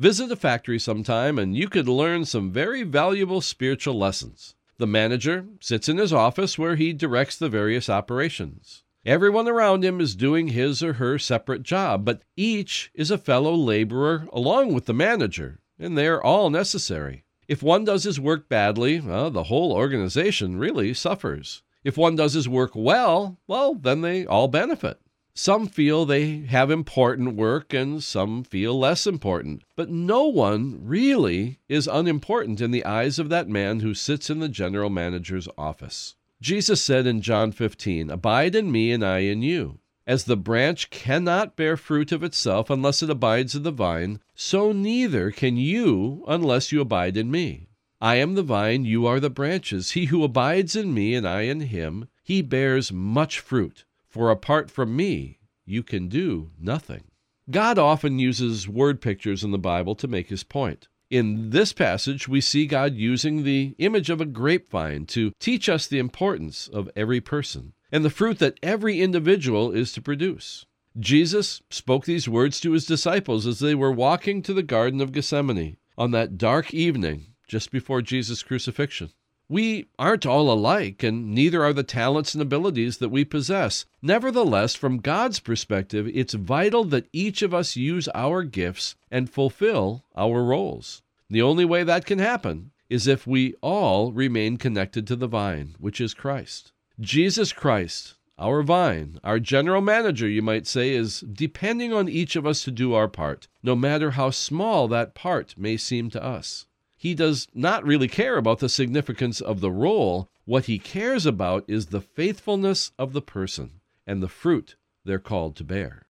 Visit a factory sometime and you could learn some very valuable spiritual lessons. The manager sits in his office where he directs the various operations. Everyone around him is doing his or her separate job, but each is a fellow laborer along with the manager, and they are all necessary. If one does his work badly, the whole organization really suffers. If one does his work well, then they all benefit. Some feel they have important work and some feel less important, but no one really is unimportant in the eyes of that man who sits in the general manager's office. Jesus said in John 15, "Abide in me and I in you. As the branch cannot bear fruit of itself unless it abides in the vine, so neither can you unless you abide in me. I am the vine, you are the branches. He who abides in me and I in him, he bears much fruit. For apart from me, you can do nothing." God often uses word pictures in the Bible to make his point. In this passage, we see God using the image of a grapevine to teach us the importance of every person and the fruit that every individual is to produce. Jesus spoke these words to his disciples as they were walking to the Garden of Gethsemane on that dark evening just before Jesus' crucifixion. We aren't all alike, and neither are the talents and abilities that we possess. Nevertheless, from God's perspective, it's vital that each of us use our gifts and fulfill our roles. The only way that can happen is if we all remain connected to the vine, which is Christ. Jesus Christ, our vine, our general manager, you might say, is depending on each of us to do our part, no matter how small that part may seem to us. He does not really care about the significance of the role. What he cares about is the faithfulness of the person and the fruit they're called to bear.